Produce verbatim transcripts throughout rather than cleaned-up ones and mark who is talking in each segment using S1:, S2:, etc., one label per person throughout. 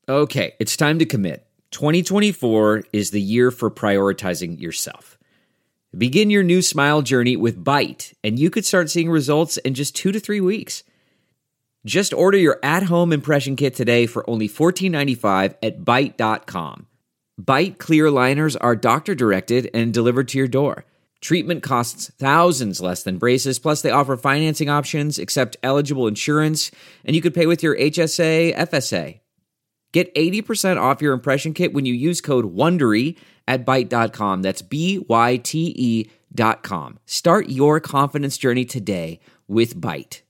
S1: Okay, it's time to commit. twenty twenty-four is the year for prioritizing yourself. Begin your new smile journey with Byte, and you could start seeing results in just two to three weeks. Just order your at-home impression kit today for only fourteen ninety-five at byte dot com. Byte clear aligners are doctor-directed and delivered to your door. Treatment costs thousands less than braces, plus they offer financing options, accept eligible insurance, and you could pay with your H S A, F S A. Get eighty percent off your impression kit when you use code WONDERY at byte dot com. That's B Y T E dot com. Start your confidence journey today with Byte.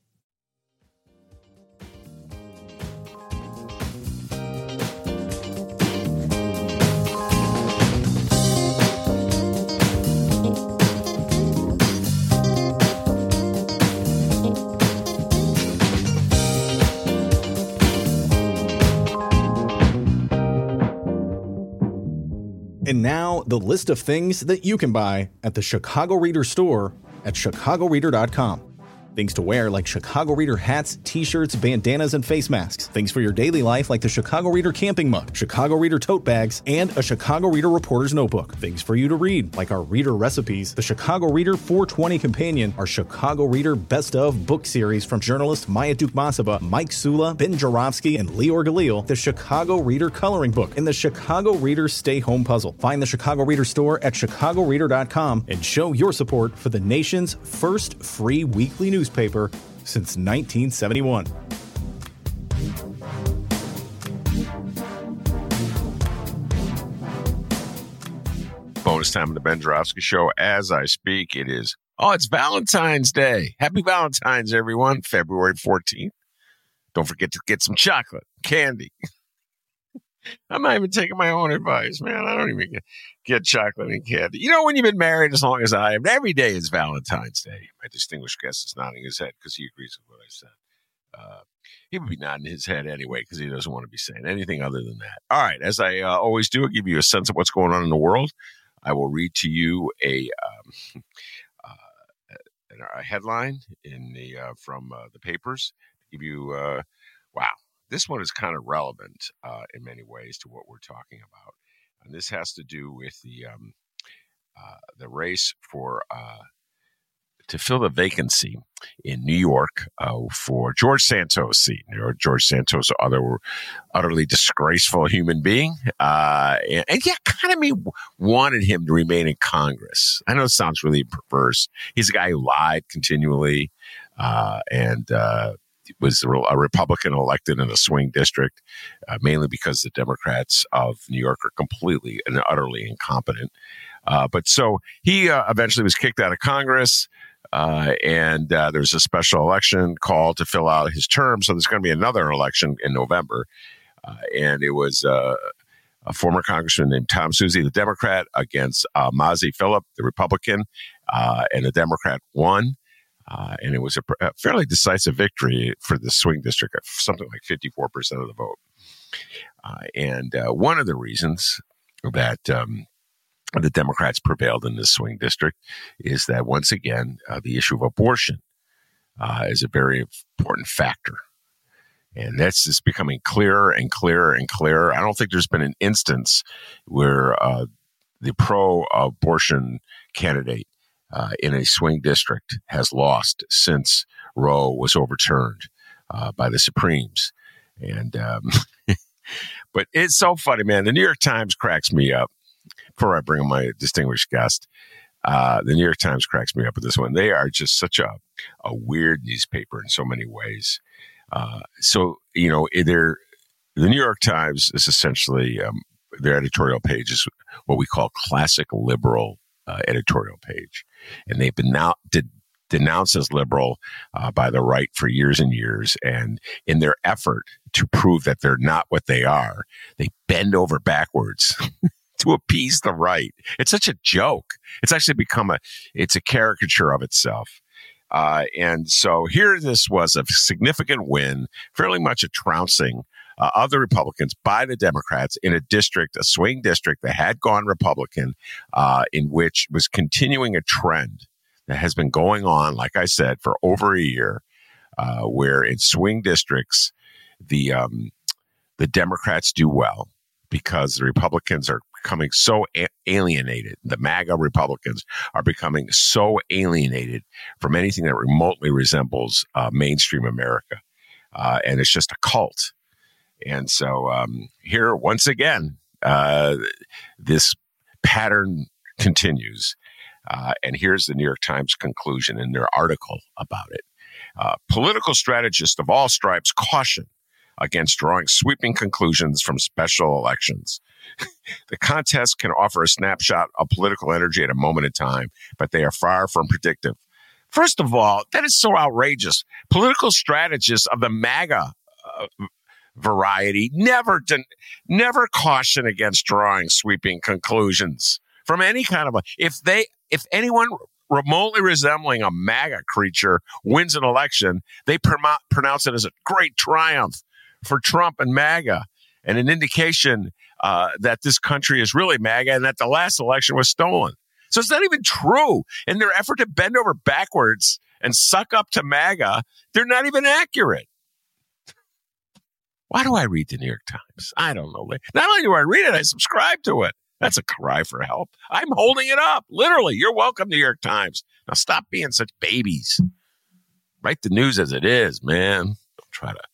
S2: And now, the list of things that you can buy at the Chicago Reader store at chicago reader dot com. Things to wear like Chicago Reader hats, t-shirts, bandanas, and face masks. Things for your daily life like the Chicago Reader camping mug, Chicago Reader tote bags, and a Chicago Reader reporter's notebook. Things for you to read like our Reader recipes, the Chicago Reader four twenty Companion, our Chicago Reader Best Of book series from journalists Maya Dukmasova, Mike Sula, Ben Jarofsky, and Lior Galil, the Chicago Reader coloring book, and the Chicago Reader Stay Home puzzle. Find the Chicago Reader store at chicago reader dot com and show your support for the nation's first free weekly newspaper since nineteen seventy-one.
S3: Bonus time of the Ben Jarofsky Show. As I speak, it is, oh, it's Valentine's Day. Happy Valentine's, everyone. February fourteenth. Don't forget to get some chocolate, candy. I'm not even taking my own advice, man. I don't even get, get chocolate and candy. You know, when you've been married as long as I have, every day is Valentine's Day. My distinguished guest is nodding his head because he agrees with what I said. Uh, he would be nodding his head anyway because he doesn't want to be saying anything other than that. All right, as I uh, always do, I'll give you a sense of what's going on in the world. I will read to you a, um, uh, a headline in the uh, from uh, the papers to give you, uh, wow. This one is kind of relevant uh, in many ways to what we're talking about. And this has to do with the um, uh, the race for uh, to fill the vacancy in New York uh, for George Santos' seat. You know, George Santos, other utterly disgraceful human being, uh, and, and yeah, kind of me wanted him to remain in Congress. I know it sounds really perverse. He's a guy who lied continually, uh, and uh, was a Republican elected in a swing district, uh, mainly because the Democrats of New York are completely and utterly incompetent. Uh, but so he uh, eventually was kicked out of Congress, uh, and uh, there's a special election called to fill out his term. So there's going to be another election in November. Uh, and it was uh, a former congressman named Tom Suozzi, the Democrat, against uh, Mazi Philip, the Republican, uh, and the Democrat won. Uh, and it was a, a fairly decisive victory for the swing district, something like fifty-four percent of the vote. Uh, and uh, one of the reasons that um, the Democrats prevailed in this swing district is that, once again, uh, the issue of abortion uh, is a very important factor. And that's just becoming clearer and clearer and clearer. I don't think there's been an instance where uh, the pro-abortion candidate Uh, in a swing district has lost since Roe was overturned uh, by the Supremes. And, um, but it's so funny, man. The New York Times cracks me up. Before I bring on my distinguished guest, uh, the New York Times cracks me up with this one. They are just such a, a weird newspaper in so many ways. Uh, so, you know, they're, the New York Times is essentially, um, their editorial page is what we call classic liberal Uh, editorial page, and they've been now de- denounced as liberal uh, by the right for years and years. And in their effort to prove that they're not what they are, they bend over backwards to appease the right. It's such a joke. It's actually become a it's a caricature of itself. Uh, and so here, this was a significant win, fairly much a trouncing Uh, of the Republicans by the Democrats in a district, a swing district that had gone Republican, uh, in which was continuing a trend that has been going on, like I said, for over a year, uh, where in swing districts, the um, the Democrats do well because the Republicans are becoming so a- alienated. The MAGA Republicans are becoming so alienated from anything that remotely resembles uh, mainstream America. Uh, and it's just a cult. And so um, here, once again, uh, this pattern continues. Uh, and here's the New York Times conclusion in their article about it. Uh, political strategists of all stripes caution against drawing sweeping conclusions from special elections. The contest can offer a snapshot of political energy at a moment in time, but they are far from predictive. First of all, that is so outrageous. Political strategists of the MAGA uh, variety never de- never caution against drawing sweeping conclusions from any kind of a, if they if anyone remotely resembling a MAGA creature wins an election, they prom- pronounce it as a great triumph for Trump and MAGA, and an indication uh, that this country is really MAGA and that the last election was stolen. So it's not even true. In their effort to bend over backwards and suck up to MAGA, they're not even accurate. Why do I read the New York Times? I don't know. Not only do I read it, I subscribe to it. That's a cry for help. I'm holding it up. Literally, you're welcome, New York Times. Now stop being such babies. Write the news as it is, man. Don't try to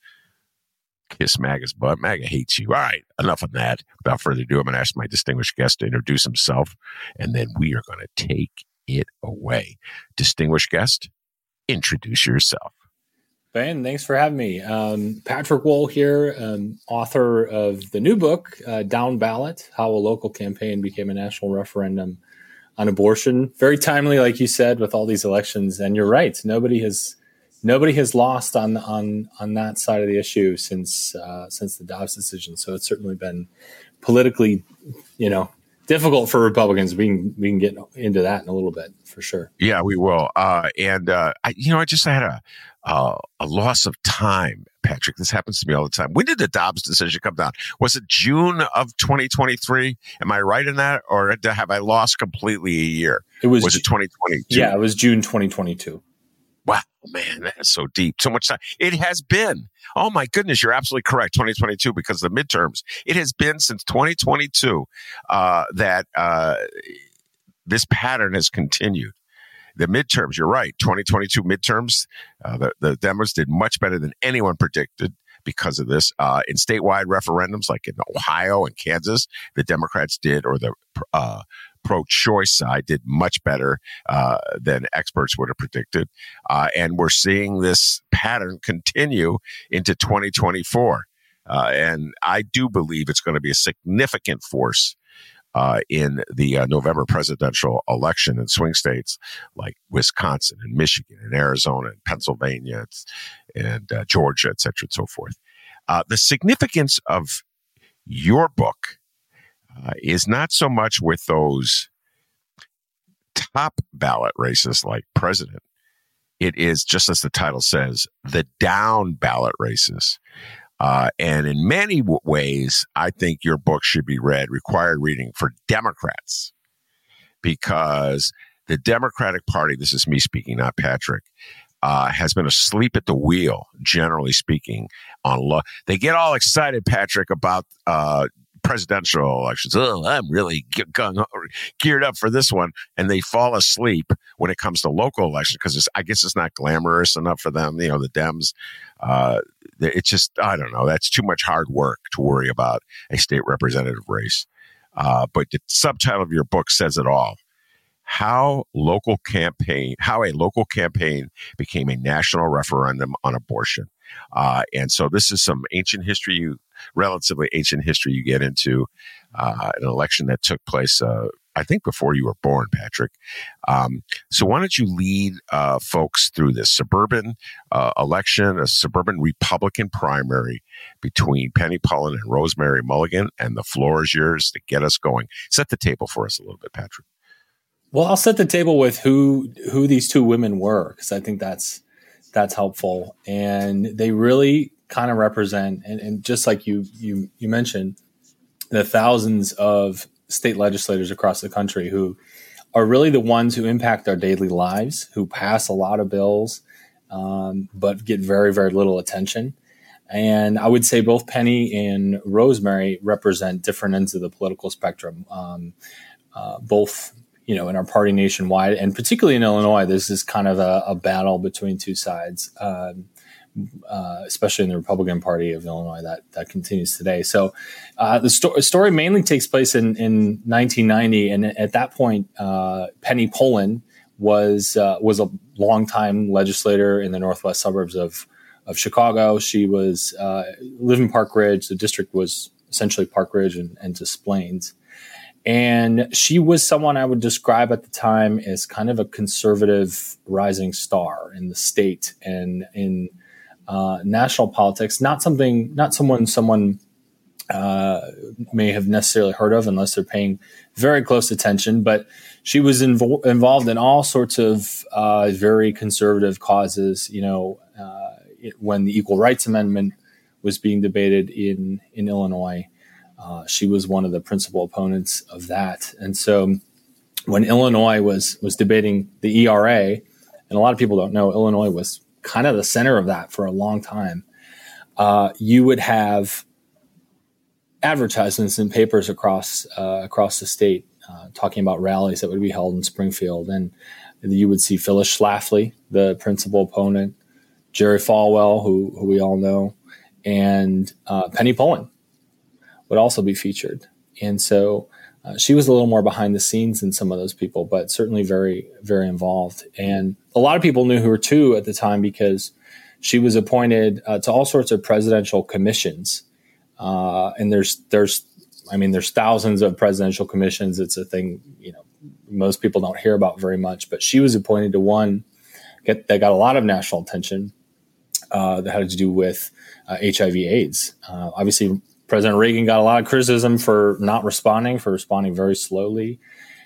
S3: kiss MAGA's butt. MAGA hates you. All right, enough of that. Without further ado, I'm going to ask my distinguished guest to introduce himself, and then we are going to take it away. Distinguished guest, introduce yourself.
S4: Ben, thanks for having me. Um, Patrick Wohl here, um, author of the new book, uh, Down Ballot, How a Local Campaign Became a National Referendum on Abortion. Very timely, like you said, with all these elections. And you're right. Nobody has nobody has lost on on on that side of the issue since uh, since the Dobbs decision. So it's certainly been politically, you know, difficult for Republicans. We can, we can get into that in a little bit, for sure.
S3: Yeah, we will. Uh, and, uh, I, you know, I just had a, uh, a loss of time, Patrick. This happens to me all the time. When did the Dobbs decision come down? Was it June of twenty twenty-three? Am I right in that? Or have I lost completely a year?
S4: It was,
S3: was it twenty twenty-two?
S4: Yeah, it was June twenty twenty-two.
S3: Wow, man, that's so deep. So much time. It has been. Oh, my goodness, you're absolutely correct. twenty twenty-two, because of the midterms. It has been since twenty twenty-two uh, that uh, this pattern has continued. The midterms, you're right. twenty twenty-two midterms, uh, the, the Democrats did much better than anyone predicted because of this. Uh, in statewide referendums, like in Ohio and Kansas, the Democrats did, or the uh, pro-choice side did much better uh, than experts would have predicted. Uh, and we're seeing this pattern continue into twenty twenty-four. Uh, and I do believe it's going to be a significant force uh, in the uh, November presidential election in swing states like Wisconsin and Michigan and Arizona and Pennsylvania and uh, Georgia, et cetera, and so forth. Uh, the significance of your book Uh, is not so much with those top ballot races like president. It is, just as the title says, the down ballot races. Uh, and in many w- ways, I think your book should be read, required reading for Democrats, because the Democratic Party, this is me speaking, not Patrick, uh, has been asleep at the wheel, generally speaking, on law. They get all excited, Patrick, about uh presidential elections. Oh, I'm really ge- gung- geared up for this one. And they fall asleep when it comes to local elections because I guess it's not glamorous enough for them. You know, the Dems, uh, it's just, I don't know. That's too much hard work to worry about a state representative race. Uh, but the subtitle of your book says it all. How local campaign, how a local campaign became a national referendum on abortion. Uh, and so this is some ancient history, you relatively ancient history you get into uh, an election that took place, uh, I think, before you were born, Patrick. Um, so why don't you lead uh, folks through this suburban uh, election, a suburban Republican primary between Penny Pullen and Rosemary Mulligan, and the floor is yours to get us going. Set the table for us a little bit, Patrick.
S4: Well, I'll set the table with who who these two women were, because I think that's that's helpful, and they really kind of represent, and, and just like you you you mentioned, the thousands of state legislators across the country who are really the ones who impact our daily lives, who pass a lot of bills, um, but get very very little attention. And I would say both Penny and Rosemary represent different ends of the political spectrum, um, uh, both, you know, in our party nationwide, and particularly in Illinois. This is kind of a, a battle between two sides, um, uh, especially in the Republican Party of Illinois that that continues today. So uh, the sto- story mainly takes place in, in nineteen ninety, and at that point, uh, Penny Poland was uh, was a longtime legislator in the northwest suburbs of of Chicago. She was uh, lived in Park Ridge. The district was essentially Park Ridge and, and Des Plaines. And she was someone I would describe at the time as kind of a conservative rising star in the state and in uh, national politics. Not something, not someone someone uh, may have necessarily heard of unless they're paying very close attention. But she was invo- involved in all sorts of uh, very conservative causes. You know, uh, it, when the Equal Rights Amendment was being debated in in Illinois. Uh, she was one of the principal opponents of that. And so when Illinois was was debating the E R A, and a lot of people don't know, Illinois was kind of the center of that for a long time, uh, you would have advertisements in papers across uh, across the state uh, talking about rallies that would be held in Springfield. And you would see Phyllis Schlafly, the principal opponent, Jerry Falwell, who, who we all know, and uh, Penny Poland would also be featured. And so uh, she was a little more behind the scenes than some of those people, but certainly very, very involved. And a lot of people knew her too at the time because she was appointed uh, to all sorts of presidential commissions. Uh, and there's, there's, I mean, there's thousands of presidential commissions. It's a thing, you know, most people don't hear about very much, but she was appointed to one get, that got a lot of national attention uh, that had to do with uh, H I V AIDS. Uh, obviously, President Reagan got a lot of criticism for not responding, for responding very slowly.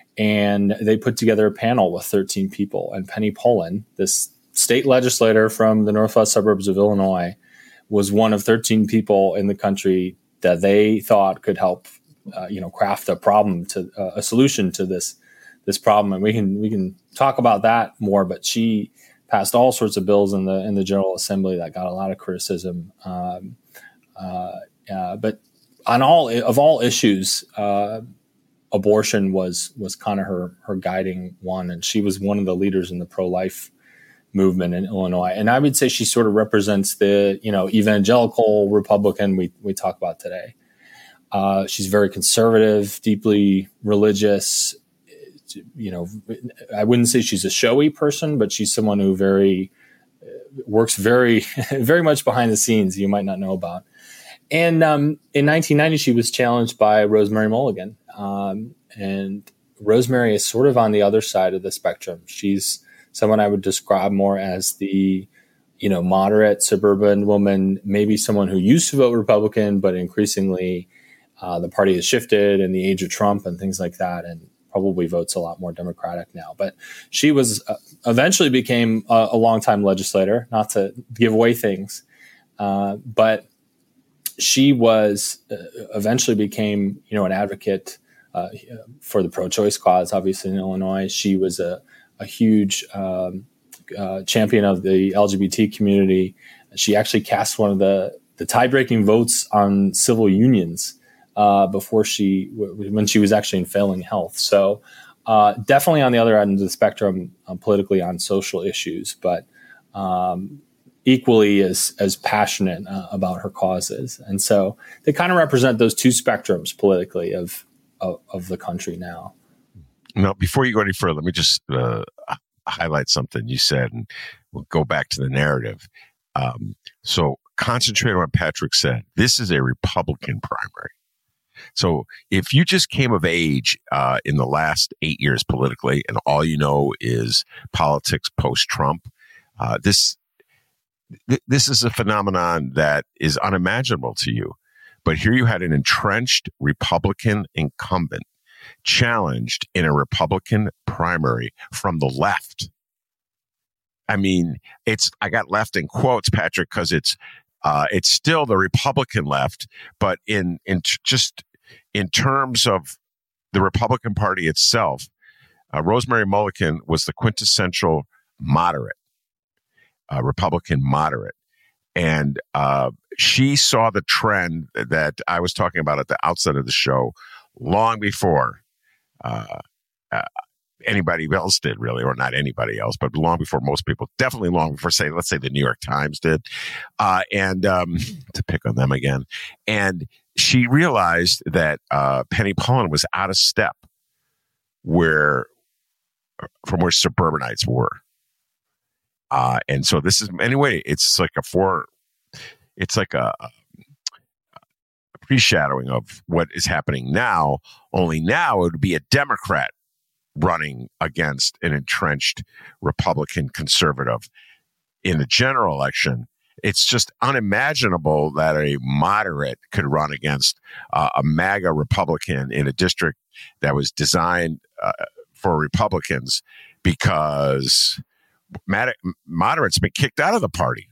S4: And they put together a panel with thirteen people. And Penny Poland, this state legislator from the northwest suburbs of Illinois, was one of thirteen people in the country that they thought could help, uh, you know, craft a problem to uh, a solution to this this problem. And we can we can talk about that more. But she passed all sorts of bills in the in the General Assembly that got a lot of criticism. Um, uh, Uh, but on all of all issues, uh, abortion was was kind of her her guiding one, and she was one of the leaders in the pro-life movement in Illinois. And I would say she sort of represents the you know evangelical Republican we we talk about today. Uh, she's very conservative, deeply religious. You know, I wouldn't say she's a showy person, but she's someone who very uh, works very very much behind the scenes. You might not know about. And um, in nineteen ninety, she was challenged by Rosemary Mulligan. Um, and Rosemary is sort of on the other side of the spectrum. She's someone I would describe more as the, you know, moderate suburban woman, maybe someone who used to vote Republican, but increasingly uh, the party has shifted in the age of Trump and things like that, and probably votes a lot more Democratic now. But she was uh, eventually became a, a longtime legislator, not to give away things, uh, but she was uh, eventually became, you know, an advocate uh, for the pro-choice cause, obviously in Illinois. She was a, a huge um, uh, champion of the L G B T community. She actually cast one of the, the tie-breaking votes on civil unions uh, before she, w- when she was actually in failing health. So uh, definitely on the other end of the spectrum, uh, politically on social issues, but um, equally as as passionate uh, about her causes. And so they kind of represent those two spectrums politically of, of, of the country now.
S3: Now, before you go any further, let me just uh, highlight something you said, and we'll go back to the narrative. Um, so concentrate on what Patrick said. This is a Republican primary. So if you just came of age uh, in the last eight years politically, and all you know is politics post-Trump, uh, this This is a phenomenon that is unimaginable to you. But here you had an entrenched Republican incumbent challenged in a Republican primary from the left. I mean, it's, I got left in quotes, Patrick, because it's, uh, it's still the Republican left, but in, in t- just in terms of the Republican Party itself, uh, Rosemary Mulligan was the quintessential moderate. Uh, Republican moderate. And uh, she saw the trend that I was talking about at the outset of the show long before uh, uh, anybody else did, really, or not anybody else, but long before most people, definitely long before, say, let's say the New York Times did, uh, and um, to pick on them again. And she realized that uh, Penny Pullen was out of step where from where suburbanites were. Uh, and so this is, anyway, it's like a four, it's like a, a pre-shadowing of what is happening now, only now it would be a Democrat running against an entrenched Republican conservative in the general election. It's just unimaginable that a moderate could run against uh, a MAGA Republican in a district that was designed uh, for Republicans, because moderates been kicked out of the party.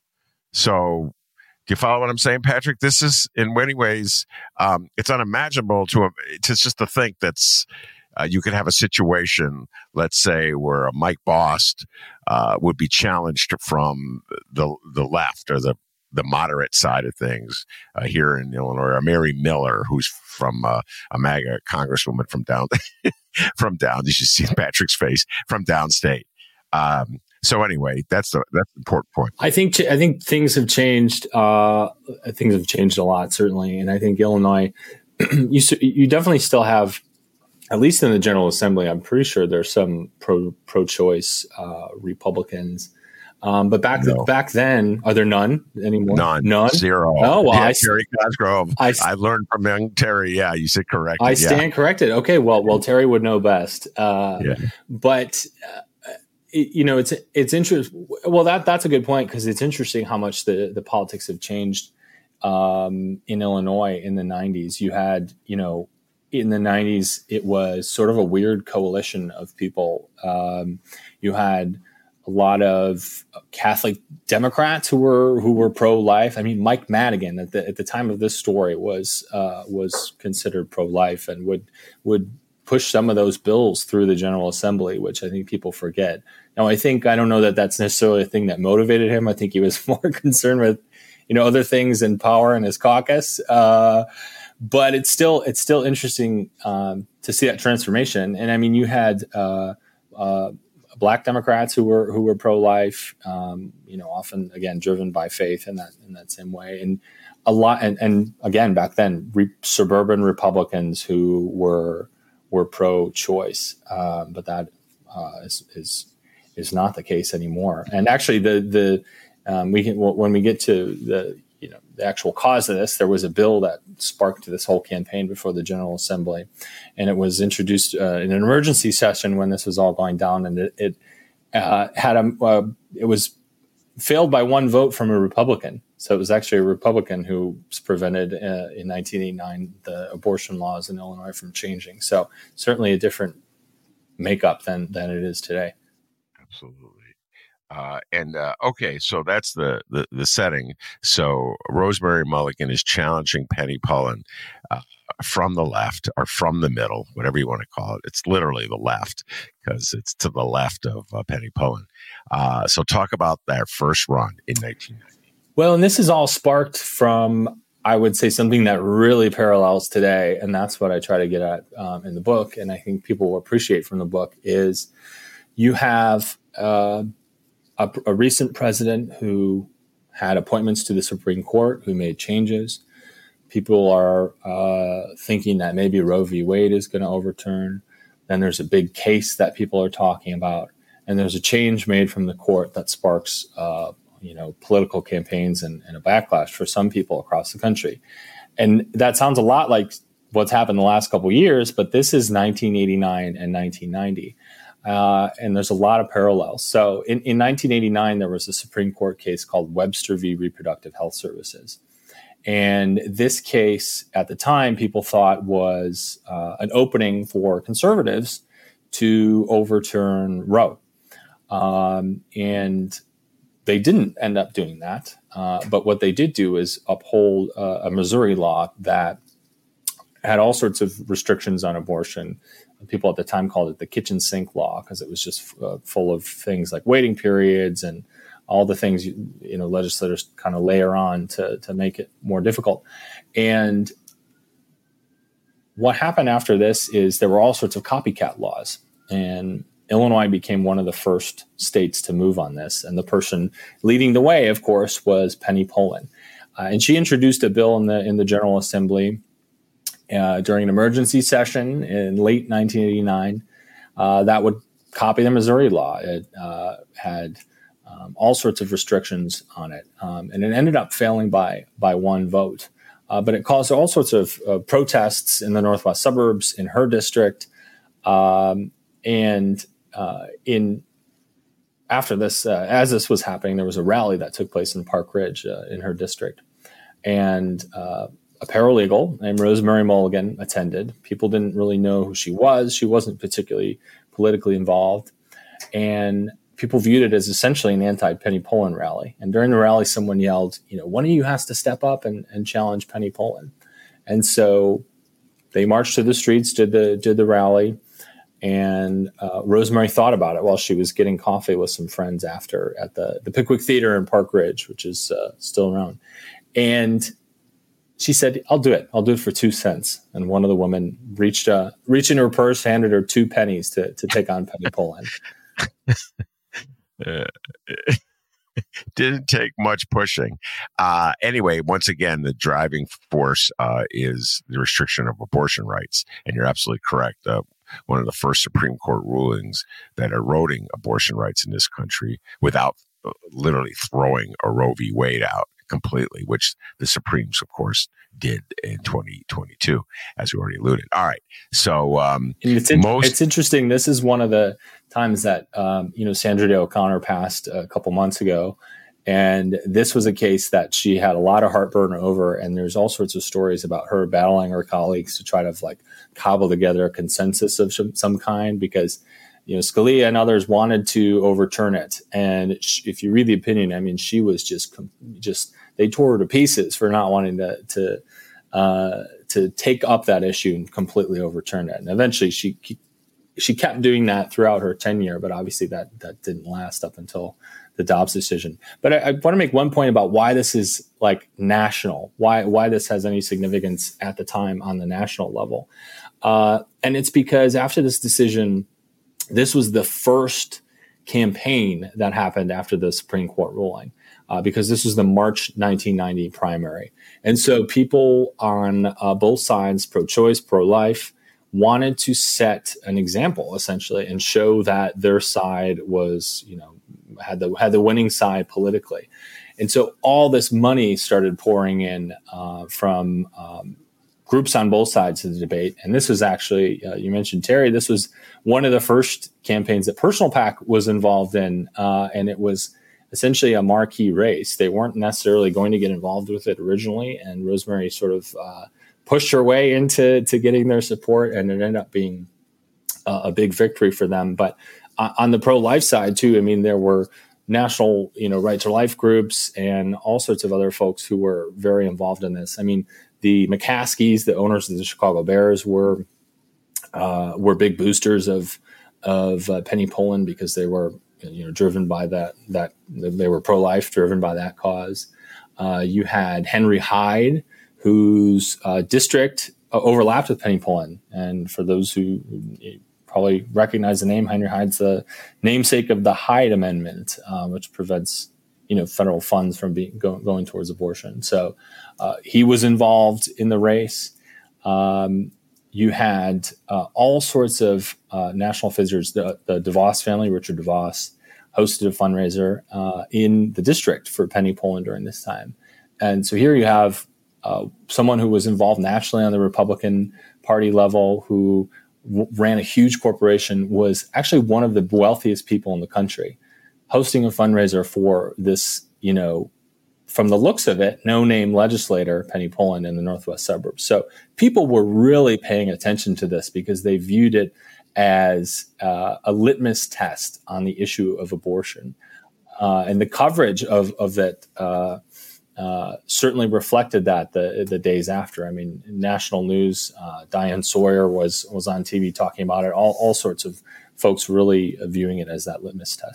S3: So, do you follow what I'm saying, Patrick? This is, in many ways, um, it's unimaginable to to just to think that's uh, you could have a situation, let's say, where a Mike Bost uh, would be challenged from the the left or the the moderate side of things uh, here in Illinois, or Mary Miller, who's from uh, a MAGA congresswoman from down from down. You should see Patrick's face, from downstate. Um, so anyway, that's the that's the important point.
S4: I think I think things have changed. Uh, things have changed a lot, certainly, and I think Illinois, you you definitely still have, at least in the General Assembly, I'm pretty sure there's some pro pro choice uh, Republicans. Um, but back
S3: no.
S4: back then, are there none anymore?
S3: None,
S4: none,
S3: zero.
S4: Oh well,
S3: yeah,
S4: I,
S3: Terry Cosgrove.
S4: I,
S3: I learned from young Terry. Yeah, you said correct.
S4: I stand
S3: yeah.
S4: corrected. Okay, well, well, Terry would know best. Uh,
S3: yeah.
S4: But. Uh, You know, it's it's interesting. Well, that that's a good point, because it's interesting how much the, the politics have changed um, in Illinois in the nineties. You had, you know, in the nineties, it was sort of a weird coalition of people. Um, you had a lot of Catholic Democrats who were who were pro-life. I mean, Mike Madigan at the at the time of this story was uh, was considered pro-life and would would. push some of those bills through the General Assembly, which I think people forget. Now, I think, I don't know that that's necessarily a thing that motivated him. I think he was more concerned with, you know, other things in power in his caucus. Uh, but it's still, it's still interesting um, to see that transformation. And I mean, you had uh, uh, Black Democrats who were, who were pro-life, um, you know, often again, driven by faith in that, in that same way. And a lot, and, and again, back then, re- suburban Republicans who were, were pro-choice, um, but that uh, is, is is not the case anymore. And actually, the the um, we can when we get to the you know the actual cause of this, there was a bill that sparked this whole campaign before the General Assembly, and it was introduced uh, in an emergency session when this was all going down, and it, it uh, had a uh, it was failed by one vote from a Republican. So it was actually a Republican who prevented uh, in nineteen eighty-nine the abortion laws in Illinois from changing. So certainly a different makeup than than it is today.
S3: Absolutely. Uh, and uh, okay, so that's the, the the setting. So Rosemary Mulligan is challenging Penny Pullen uh, from the left or from the middle, whatever you want to call it. It's literally the left, because it's to the left of uh, Penny Pullen. Uh, so talk about that first run in nineteen ninety.
S4: Well, and this is all sparked from, I would say, something that really parallels today, and that's what I try to get at um, in the book, and I think people will appreciate from the book, is you have uh, a, a recent president who had appointments to the Supreme Court, who made changes. People are uh, thinking that maybe Roe v. Wade is going to overturn. Then there's a big case that people are talking about, and there's a change made from the court that sparks uh, you know, political campaigns and, and a backlash for some people across the country. And that sounds a lot like what's happened the last couple of years, but this is nineteen eighty-nine and nineteen ninety. Uh, and there's a lot of parallels. So in, in nineteen eighty-nine, there was a Supreme Court case called Webster v. Reproductive Health Services. And this case at the time, people thought was uh, an opening for conservatives to overturn Roe. Um, and They didn't end up doing that, uh, but what they did do is uphold uh, a Missouri law that had all sorts of restrictions on abortion. People at the time called it the kitchen sink law, because it was just uh, full of things like waiting periods and all the things you, you know legislators kind of layer on to to make it more difficult. And what happened after this is there were all sorts of copycat laws, and Illinois became one of the first states to move on this. And the person leading the way, of course, was Penny Poland. Uh, and she introduced a bill in the in the General Assembly uh, during an emergency session in late nineteen eighty-nine uh, that would copy the Missouri law. It uh, had um, all sorts of restrictions on it, um, and it ended up failing by by one vote. Uh, but it caused all sorts of uh, protests in the northwest suburbs, in her district, um, and uh, in after this, uh, as this was happening, there was a rally that took place in Park Ridge uh, in her district, and uh, a paralegal named Rosemary Mulligan attended. People didn't really know who she was. She wasn't particularly politically involved, and people viewed it as essentially an anti-Penny Poland rally. And during the rally, someone yelled, you know, one of you has to step up and, and challenge Penny Poland. And so they marched to the streets, did the did the rally, and uh, Rosemary thought about it while she was getting coffee with some friends after at the, the Pickwick Theater in Park Ridge, which is uh, still around. And she said, I'll do it. I'll do it for two cents. And one of the women reached uh, reached into her purse, handed her two pennies to, to take on Penny Poland.
S3: Uh, didn't take much pushing. Uh, anyway, once again, the driving force uh, is the restriction of abortion rights. And you're absolutely correct. Uh, one of the first Supreme Court rulings that eroding abortion rights in this country without uh, literally throwing a Roe v. Wade out completely, which the Supremes, of course, did in twenty twenty-two, as we already alluded. All right. So um,
S4: it's, in, most- it's interesting. This is one of the times that, um, you know, Sandra Day O'Connor passed a couple months ago. And this was a case that she had a lot of heartburn over. And there's all sorts of stories about her battling her colleagues to try to like cobble together a consensus of some, some kind, because, you know, Scalia and others wanted to overturn it. And if you read the opinion, I mean, she was just, just, they tore her to pieces for not wanting to, to, uh, to take up that issue and completely overturn it. And eventually she, she kept doing that throughout her tenure, but obviously that, that didn't last up until the Dobbs decision. But I, I want to make one point about why this is like national, why, why this has any significance at the time on the national level. Uh, and it's because after this decision, this was the first campaign that happened after the Supreme Court ruling, uh, because this was the March nineteen ninety primary. And so people on uh, both sides, pro-choice, pro-life, wanted to set an example essentially and show that their side was, you know, had the had the winning side politically. And so all this money started pouring in uh, from um, groups on both sides of the debate. And this was actually, uh, you mentioned Terry, this was one of the first campaigns that Personal PAC was involved in. Uh, and it was essentially a marquee race. They weren't necessarily going to get involved with it originally. And Rosemary sort of uh, pushed her way into to getting their support. And it ended up being uh, a big victory for them. But uh, on the pro-life side too, I mean, there were national, you know, Right to Life groups and all sorts of other folks who were very involved in this. I mean, the McCaskies, the owners of the Chicago Bears, were uh, were big boosters of of uh, Penny Poland because they were, you know, driven by that that they were pro-life, driven by that cause. Uh, you had Henry Hyde, whose uh, district uh, overlapped with Penny Poland, and for those who probably recognize the name, Henry Hyde's the namesake of the Hyde Amendment, uh, which prevents, you know, federal funds from being go, going towards abortion. So uh, he was involved in the race. Um, you had uh, all sorts of uh, national figures. The, the DeVos family, Richard DeVos, hosted a fundraiser uh, in the district for Penny Poland during this time. And so here you have uh, someone who was involved nationally on the Republican Party level, who w- ran a huge corporation, was actually one of the wealthiest people in the country, hosting a fundraiser for this, you know, from the looks of it, no-name legislator, Penny Poland, in the northwest suburbs. So people were really paying attention to this because they viewed it as uh, a litmus test on the issue of abortion. Uh, and the coverage of, of that uh, uh, certainly reflected that the, the days after. I mean, national news, uh, Diane Sawyer was, was on T V talking about it, all, all sorts of folks really viewing it as that litmus test.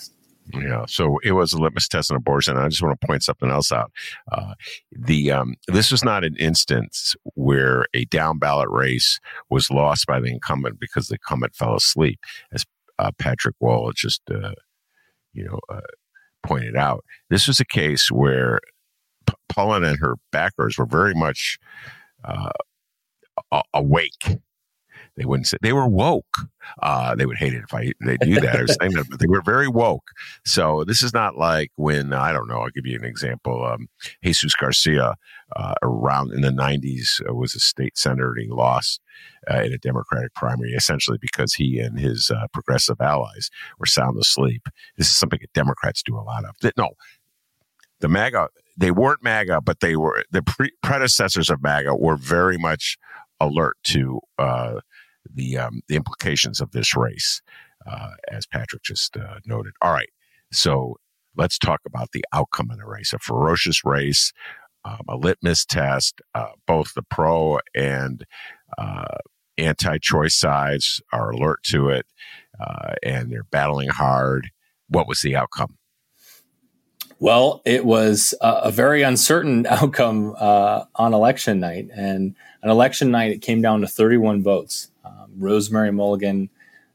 S3: Yeah, so it was a litmus test on abortion. I just want to point something else out. Uh, the um, this was not an instance where a down ballot race was lost by the incumbent because the incumbent fell asleep, as uh, Patrick Wall just uh, you know uh, pointed out. This was a case where P- Pullen and her backers were very much uh, a- awake. They wouldn't say they were woke. Uh, they would hate it if I they do that. I was saying that, but they were very woke. So this is not like when I don't know. I'll give you an example. Um, Jesus Garcia, uh, around in the nineties, uh, was a state senator and he lost uh, in a Democratic primary, essentially because he and his uh, progressive allies were sound asleep. This is something that Democrats do a lot of. No, the MAGA. They weren't MAGA, but they were the pre- predecessors of MAGA were very much alert to uh, the um, the implications of this race, uh, as Patrick just uh, noted. All right, so let's talk about the outcome of the race. A ferocious race, um, a litmus test. Uh, both the pro and uh, anti-choice sides are alert to it, uh, and they're battling hard. What was the outcome?
S4: Well, it was a, a very uncertain outcome uh, on election night. And on election night, it came down to thirty-one votes. Um, Rosemary Mulligan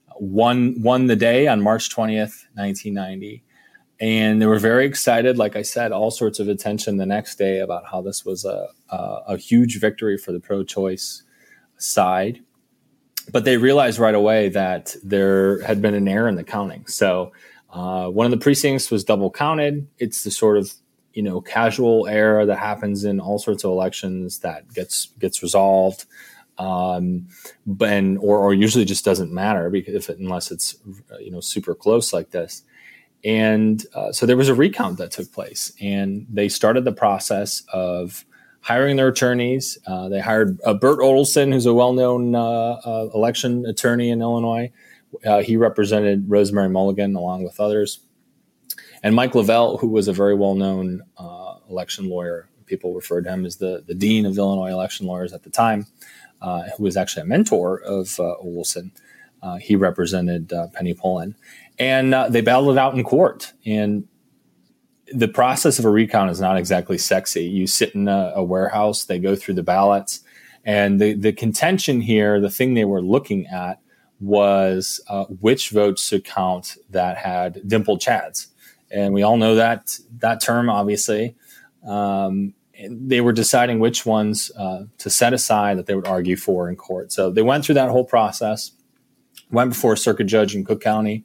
S4: won won the day on March twentieth, nineteen ninety. And they were very excited. Like I said, all sorts of attention the next day about how this was a, a, a huge victory for the pro-choice side. But they realized right away that there had been an error in the counting. So Uh, one of the precincts was double counted. It's the sort of, you know, casual error that happens in all sorts of elections that gets gets resolved, um, but or, or usually just doesn't matter because if it, unless it's you know super close like this. And uh, so there was a recount that took place, and they started the process of hiring their attorneys. Uh, they hired uh, Bert Odelson, who's a well-known uh, uh, election attorney in Illinois. Uh, he represented Rosemary Mulligan along with others. And Mike Lavelle, who was a very well-known uh, election lawyer. People referred to him as the, the dean of Illinois election lawyers at the time, uh, who was actually a mentor of uh, Odelson. Uh, he represented uh, Penny Pullen. And uh, they battled it out in court. And the process of a recount is not exactly sexy. You sit in a, a warehouse, they go through the ballots. And the, the contention here, the thing they were looking at, was uh, which votes to count that had dimpled chads. And we all know that that term, obviously. Um, they were deciding which ones uh, to set aside that they would argue for in court. So they went through that whole process, went before a circuit judge in Cook County,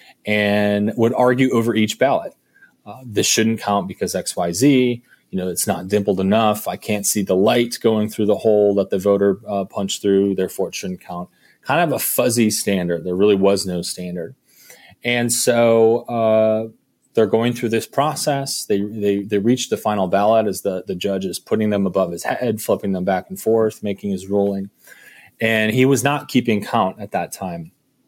S4: and would argue over each ballot. Uh, this shouldn't count because X Y Z. You know, it's not dimpled enough. I can't see the light going through the hole that the voter uh, punched through. Therefore, it shouldn't count. Kind of a fuzzy standard. There really was no standard. And so uh, they're going through this process. They they they reach the final ballot as the, the judge is putting them above his head, flipping them back and forth, making his ruling. And he was not keeping count at that time.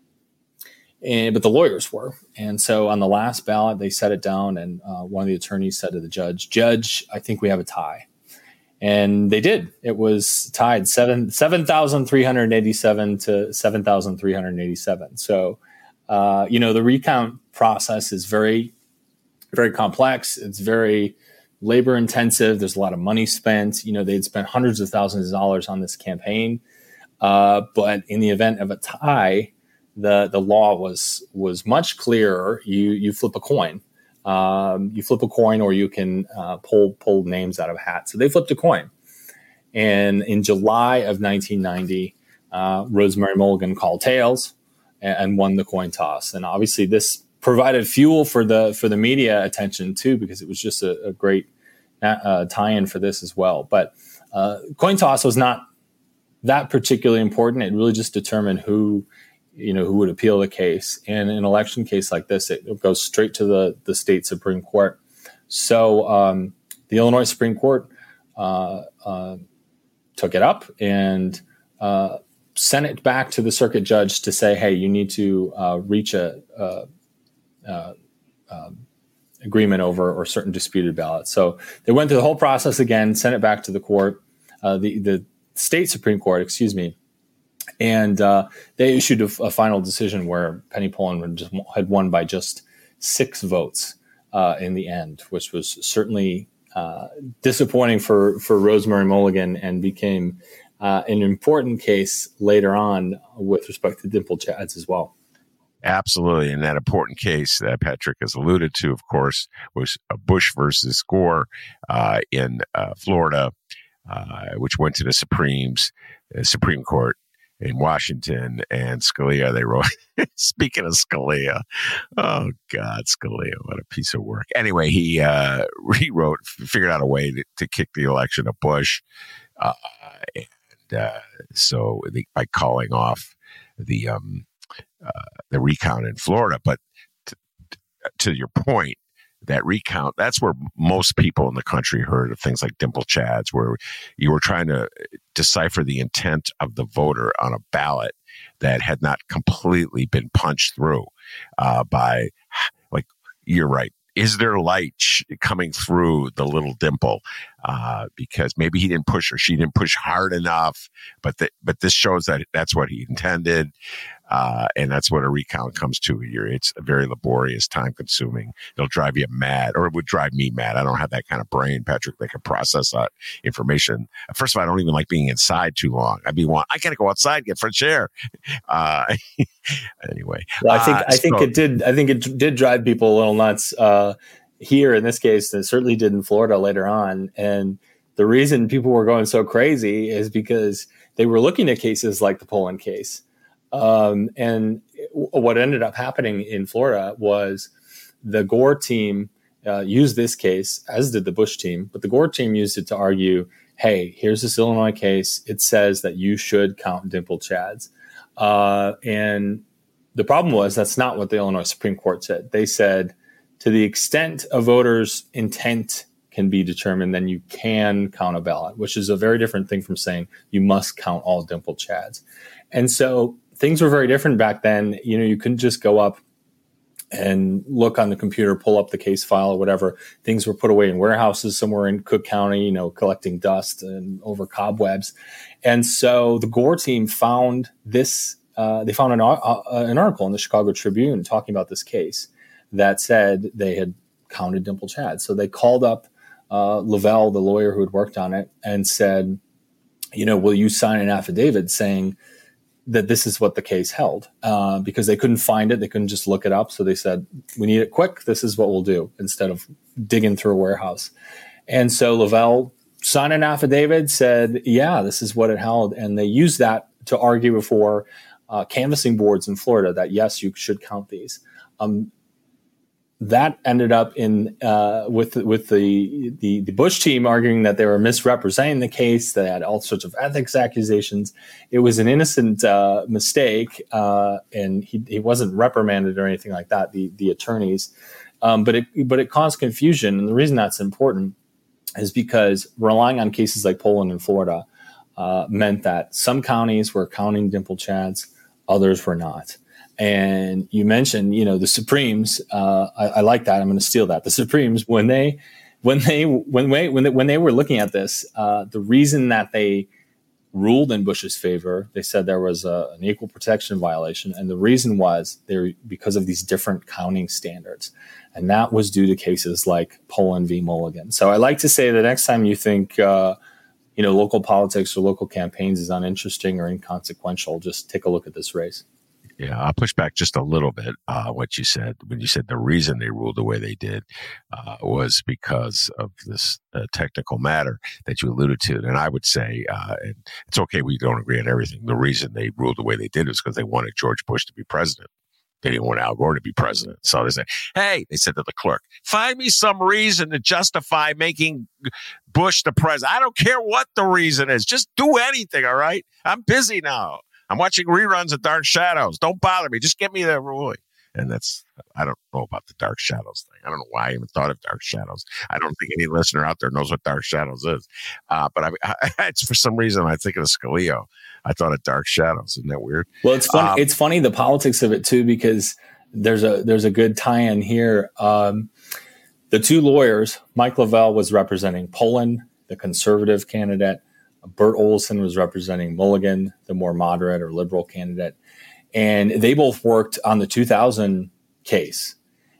S4: And, but the lawyers were. And so on the last ballot, they set it down, and uh, one of the attorneys said to the judge, Judge, I think we have a tie. And they did. It was tied seven seven thousand three hundred eighty seven to seven thousand three hundred eighty seven. So, uh, you know, the recount process is very, very complex. It's very labor intensive. There's a lot of money spent. You know, they'd spent hundreds of thousands of dollars on this campaign. Uh, but in the event of a tie, the the law was was much clearer. You you flip a coin. Um, you flip a coin, or you can uh, pull pull names out of a hat. So they flipped a coin, and in July of nineteen ninety, uh, Rosemary Mulligan called tails and, and won the coin toss. And obviously, this provided fuel for the for the media attention too, because it was just a, a great uh, tie-in for this as well. But uh, coin toss was not that particularly important. It really just determined who. you know, who would appeal the case. And in an election case like this, it goes straight to the, the state Supreme Court. So um, the Illinois Supreme Court uh, uh, took it up and uh, sent it back to the circuit judge to say, hey, you need to uh, reach a, a, a, a agreement over or certain disputed ballots. So they went through the whole process again, sent it back to the court, uh, the, the state Supreme Court, excuse me. And uh, they issued a, a final decision where Penny Pullen had, just, had won by just six votes uh, in the end, which was certainly uh, disappointing for, for Rosemary Mulligan and became uh, an important case later on with respect to Dimple Chads as well.
S3: Absolutely. And that important case that Patrick has alluded to, of course, was Bush versus Gore uh, in uh, Florida, uh, which went to the Supremes, uh, Supreme Court in Washington, and Scalia, they wrote, speaking of Scalia, oh God, Scalia, what a piece of work. Anyway, he uh, rewrote, figured out a way to, to kick the election of Bush. Uh, and uh, so the, by calling off the, um, uh, the recount in Florida. But t- t- to your point, that recount, that's where most people in the country heard of things like Dimple Chads, where you were trying to decipher the intent of the voter on a ballot that had not completely been punched through uh, by, like, you're right. Is there light sh- coming through the little dimple? Uh, because maybe he didn't push or she didn't push hard enough, but th- but this shows that that's what he intended. Uh, and that's what a recount comes to. You're, it's very laborious, time consuming. It'll drive you mad, or it would drive me mad. I don't have that kind of brain, Patrick, that can process that information. First of all, I don't even like being inside too long. I'd be want, I got to go outside, get fresh air. Uh, anyway.
S4: Well, I think,
S3: uh,
S4: I think
S3: so,
S4: it did. I think it did drive people a little nuts, uh, here in this case. It certainly did in Florida later on. And the reason people were going so crazy is because they were looking at cases like the Poland case. Um, and what ended up happening in Florida was the Gore team uh, used this case, as did the Bush team, but the Gore team used it to argue, hey, here's this Illinois case. It says that you should count Dimple Chads. Uh, and the problem was that's not what the Illinois Supreme Court said. They said, to the extent a voter's intent can be determined, then you can count a ballot, which is a very different thing from saying you must count all Dimple Chads. And so things were very different back then. You know, you couldn't just go up and look on the computer, pull up the case file or whatever. Things were put away in warehouses somewhere in Cook County, you know, collecting dust and over cobwebs. And so the Gore team found this, uh, they found an, uh, an article in the Chicago Tribune talking about this case that said they had counted Dimple Chads. So they called up uh, Lavelle, the lawyer who had worked on it, and said, you know, will you sign an affidavit saying that this is what the case held, uh, because they couldn't find it. They couldn't just look it up. So they said, we need it quick. This is what we'll do, instead of digging through a warehouse. And so Lavelle signed an affidavit, said, yeah, this is what it held. And they used that to argue before uh, canvassing boards in Florida that, yes, you should count these. Um, that ended up in uh, with with the, the the Bush team arguing that they were misrepresenting the case. They had all sorts of ethics accusations. It was an innocent uh, mistake, uh, and he he wasn't reprimanded or anything like that. The the attorneys, um, but it but it caused confusion. And the reason that's important is because relying on cases like Poland and Florida uh, meant that some counties were counting Dimple Chads, others were not. And you mentioned, you know, the Supremes. Uh, I, I like that. I'm going to steal that. The Supremes, when they, when they, when they, when they, when they were looking at this, uh, the reason that they ruled in Bush's favor, they said there was a, an equal protection violation, and the reason was they because of these different counting standards, and that was due to cases like Poland v. Mulligan. So I like to say the next time you think, uh, you know, local politics or local campaigns is uninteresting or inconsequential, just take a look at this race.
S3: Yeah, I'll push back just a little bit. Uh, what you said when you said the reason they ruled the way they did uh, was because of this uh, technical matter that you alluded to. And I would say, uh, and it's okay, we don't agree on everything. The reason they ruled the way they did is because they wanted George Bush to be president. They didn't want Al Gore to be president. So they said, hey, they said to the clerk, find me some reason to justify making Bush the president. I don't care what the reason is. Just do anything, all right? I'm busy now. I'm watching reruns of Dark Shadows. Don't bother me. Just give me the ruling. And that's, I don't know about the Dark Shadows thing. I don't know why I even thought of Dark Shadows. I don't think any listener out there knows what Dark Shadows is. Uh, but I, I, it's for some reason, I think of Scalia. I thought of Dark Shadows. Isn't that weird?
S4: Well, it's funny.
S3: Um,
S4: it's funny, the politics of it too, because there's a, there's a good tie-in here. Um, the two lawyers, Mike Lavelle was representing Poland, the conservative candidate. Bert Olson was representing Mulligan, the more moderate or liberal candidate. And they both worked on the two thousand case.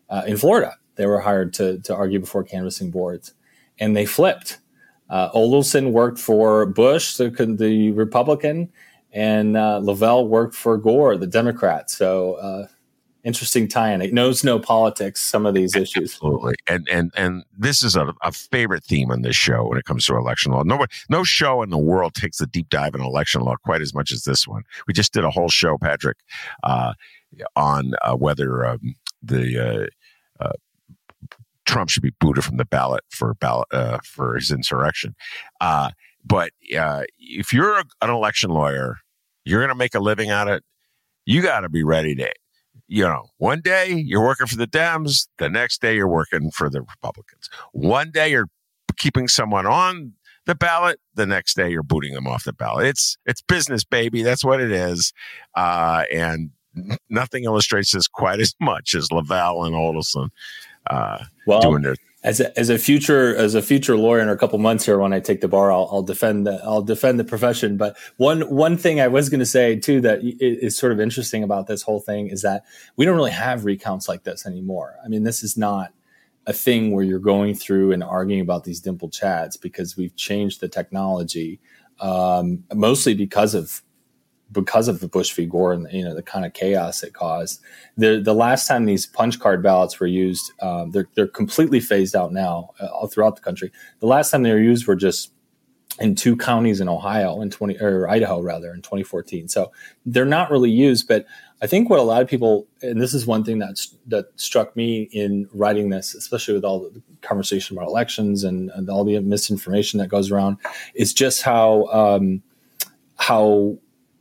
S4: uh, in Florida. They were hired to to argue before canvassing boards, and they flipped. Uh, Olelson worked for Bush, the, the Republican, and uh, Lavelle worked for Gore, the Democrat. So uh, interesting tie-in. It knows no politics, some of these issues.
S3: Absolutely. And and and this is a, a favorite theme on this show when it comes to election law. No, no show in the world takes a deep dive in election law quite as much as this one. We just did a whole show, Patrick, uh, on uh, whether um, the uh, uh, Trump should be booted from the ballot for ballot uh, for his insurrection. Uh, but uh, if you're a, an election lawyer, you're going to make a living at it. You got to be ready to, you know, one day you're working for the Dems, the next day you're working for the Republicans. One day you're keeping someone on the ballot, the next day you're booting them off the ballot. It's it's business, baby. That's what it is. Uh, and nothing illustrates this quite as much as Lavelle and Olelson. Uh,
S4: well,
S3: doing their
S4: as a, as a future as a future lawyer in a couple months here, when I take the bar, I'll, I'll defend the I'll defend the profession. But one one thing I was going to say too that is sort of interesting about this whole thing is that we don't really have recounts like this anymore. I mean, this is not a thing where you're going through and arguing about these dimple chads because we've changed the technology, um, mostly because of. because of the Bush v. Gore and, you know, the kind of chaos it caused. The the last time these punch card ballots were used, um, they're they're completely phased out now uh, all throughout the country. The last time they were used were just in two counties in Ohio in twenty or Idaho rather in twenty fourteen. So they're not really used. But I think what a lot of people, and this is one thing that's that struck me in writing this, especially with all the conversation about elections and, and all the misinformation that goes around, is just how um, how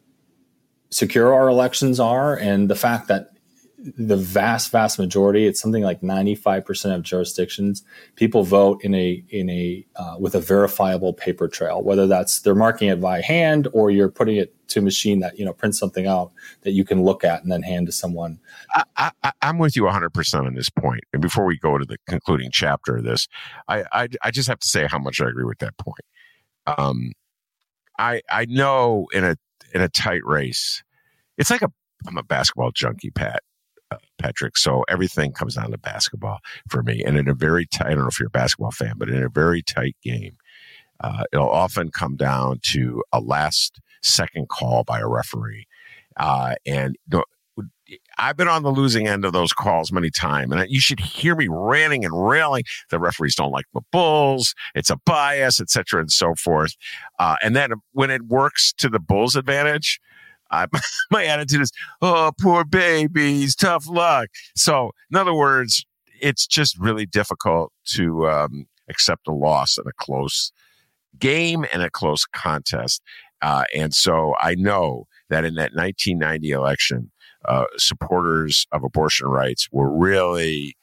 S4: secure our elections are, and the fact that the vast, vast majority, it's something like ninety-five percent of jurisdictions, people vote in a in a uh, with a verifiable paper trail, whether that's they're marking it by hand or you're putting it to a machine that, you know, prints something out that you can look at and then hand to someone.
S3: I, I, I'm with you one hundred percent on this point. And before we go to the concluding chapter of this, I, I, I just have to say how much I agree with that point. Um, I I know in a in a tight race, it's like a I'm a basketball junkie, Pat. Uh, Patrick. So everything comes down to basketball for me. And in a very tight, I don't know if you're a basketball fan, but in a very tight game, uh, it'll often come down to a last second call by a referee. Uh, and you know, I've been on the losing end of those calls many times, and you should hear me ranting and railing. The referees don't like the Bulls. It's a bias, et cetera, and so forth. Uh, and then when it works to the Bulls' advantage, I, my attitude is, oh, poor babies, tough luck. So, in other words, it's just really difficult to um, accept a loss in a close game and a close contest. Uh, and so I know that in that nineteen ninety election, uh, supporters of abortion rights were really,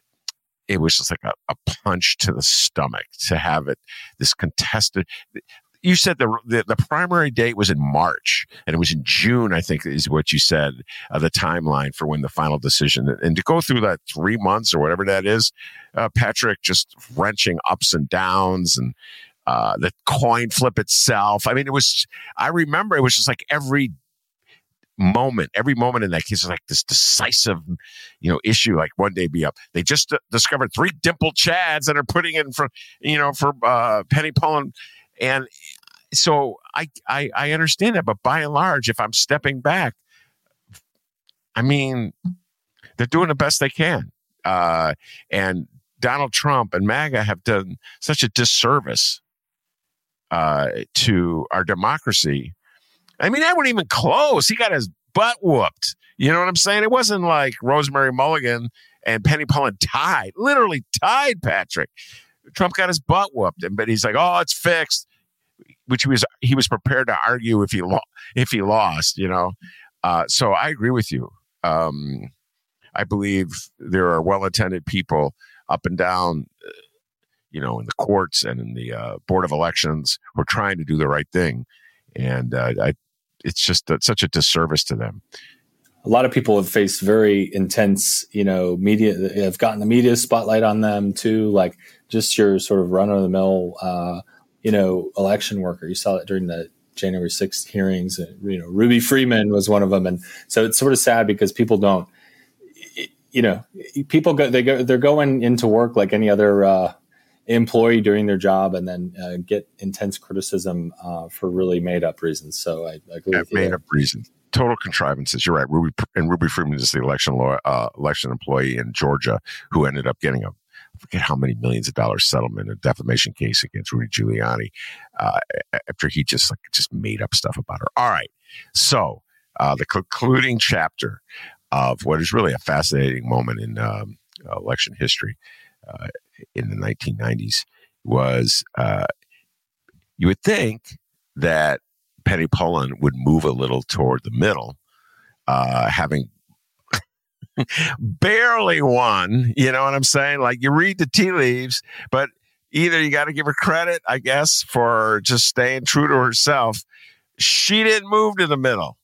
S3: it was just like a, a punch to the stomach to have it, this contested. You said the, the the primary date was in March, and it was in June, I think, is what you said, uh, the timeline for when the final decision. And to go through that three months or whatever that is, uh, Patrick, just wrenching ups and downs and uh, the coin flip itself. I mean, it was, I remember it was just like every moment, every moment in that case was like this decisive, you know, issue. Like one day be up. They just d- discovered three dimple chads that are putting in for, you know, for uh, Penny Pullen. And so I, I I understand that, but by and large, if I'm stepping back, I mean, they're doing the best they can. Uh, and Donald Trump and MAGA have done such a disservice uh, to our democracy. I mean, that wasn't even close. He got his butt whooped. You know what I'm saying? It wasn't like Rosemary Mulligan and Penny Pullen tied, literally tied, Patrick. Trump got his butt whooped, but he's like, "Oh, it's fixed," which he was he was prepared to argue if he lo- if he lost, you know. Uh, so I agree with you. Um, I believe there are well-attended people up and down, uh, you know, in the courts and in the uh, Board of Elections who are trying to do the right thing, and uh, I, it's just uh, such a disservice to them.
S4: A lot of people have faced very intense, you know, media, have gotten the media spotlight on them too, like just your sort of run-of-the-mill, uh, you know, election worker. You saw it during the January sixth hearings. You know, Ruby Freeman was one of them. And so it's sort of sad because people don't, you know, people go, they go, they're going into work like any other uh, employee doing their job, and then uh, get intense criticism uh, for really made up reasons. So I, I agree
S3: yeah,
S4: with you
S3: made
S4: there.
S3: up reasons, total contrivances. You're right. Ruby and Ruby Freeman is the election law, uh, election employee in Georgia who ended up getting a, I forget how many millions of dollars settlement, a defamation case against Rudy Giuliani uh, after he just like just made up stuff about her. All right. So uh, the concluding chapter of what is really a fascinating moment in um, election history uh, in the nineteen nineties was uh, you would think that Penny Pullen would move a little toward the middle, uh, having barely won, you know what I'm saying? Like, you read the tea leaves, but either you got to give her credit, I guess, for just staying true to herself. She didn't move to the middle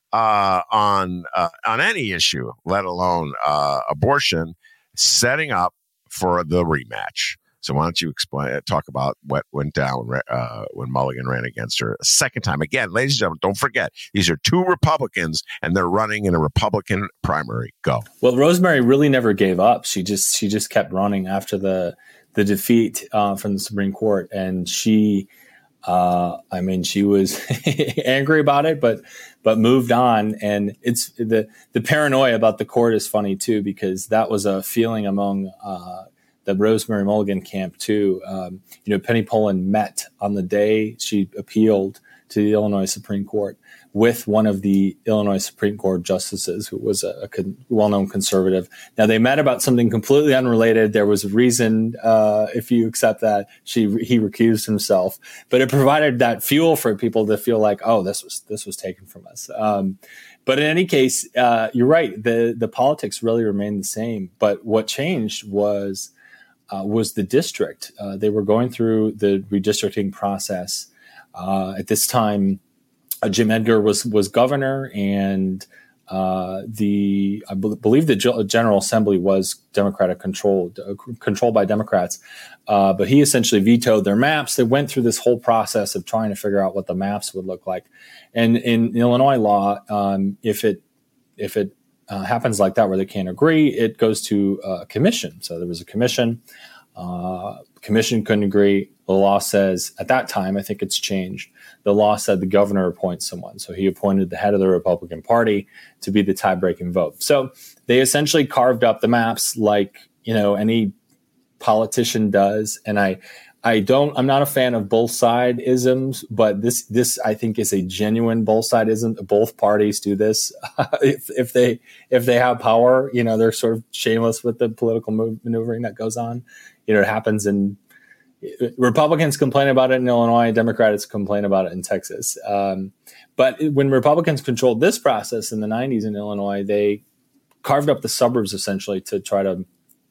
S3: uh, on uh, on any issue, let alone uh, abortion, setting up for the rematch. So why don't you explain, talk about what went down uh, when Mulligan ran against her a second time? Again, ladies and gentlemen, don't forget, these are two Republicans, and they're running in a Republican primary. Go.
S4: Well, Rosemary really never gave up. She just she just kept running after the the defeat uh, from the Supreme Court, and she, uh, I mean, she was angry about it, but but moved on. And it's the the paranoia about the court is funny too, because that was a feeling among Uh, the Rosemary Mulligan camp too. Um, you know, Penny Pullen met on the day she appealed to the Illinois Supreme Court with one of the Illinois Supreme Court justices, who was a, a con- well-known conservative. Now, they met about something completely unrelated. There was a reason, uh, if you accept that, she he recused himself. But it provided that fuel for people to feel like, oh, this was this was taken from us. Um, but in any case, uh, you're right. The the politics really remained the same. But what changed was Uh, was the district. Uh, they were going through the redistricting process. Uh, at this time, uh, Jim Edgar was was governor, and uh, the I be- believe the G- General Assembly was Democratic controlled, uh, controlled by Democrats. Uh, but he essentially vetoed their maps. They went through this whole process of trying to figure out what the maps would look like. And in Illinois law, um, if it if it Uh, happens like that, where they can't agree, it goes to a commission. So there was a commission. Uh, commission couldn't agree. The law says, at that time, I think it's changed, the law said the governor appoints someone. So he appointed the head of the Republican Party to be the tie-breaking vote. So they essentially carved up the maps like, you know, any politician does. And I I don't, I'm not a fan of both side isms, but this, this I think is a genuine both side ism. Both parties do this. if, if they, if they have power, you know, they're sort of shameless with the political move, maneuvering that goes on. You know, it happens in, Republicans complain about it in Illinois, Democrats complain about it in Texas. Um, but when Republicans controlled this process in the nineties in Illinois, they carved up the suburbs essentially to try to,